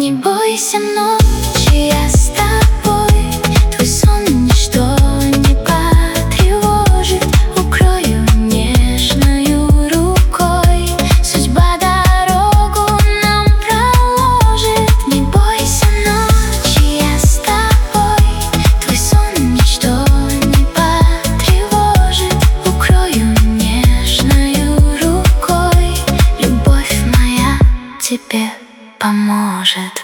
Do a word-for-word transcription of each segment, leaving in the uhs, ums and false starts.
Не бойся ночи, я с тобой. Твой сон ничто не потревожит. Укрою нежною рукой. Судьба дорогу нам проложит. Не бойся ночи, я с тобой. Твой сон ничто не потревожит. Укрою нежною рукой. Любовь моя тебе поможет.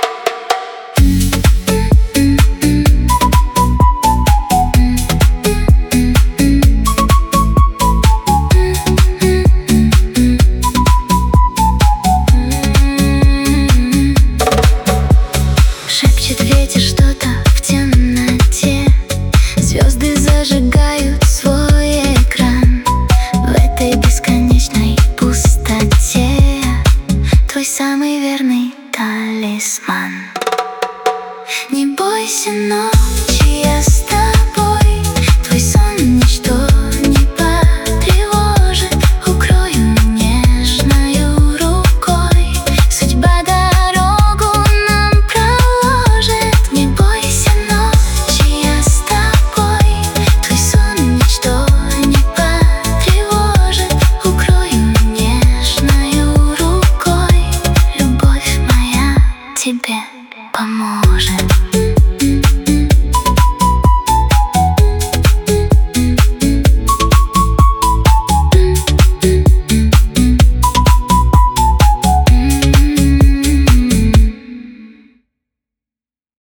Шепчет ветер что-то в темноте. Звезды зажигают свой экран. В этой бесконечной пустоте твой самый верный талисман. Не бойся ночи, я с тобой. Твой сон ничто не потревожит. Укрою нежною рукой. Судьба дорогу нам проложит. Не бойся ночи, я с тобой. Твой сон ничто не потревожит. Укрою нежною рукой. Любовь моя тебе поможет.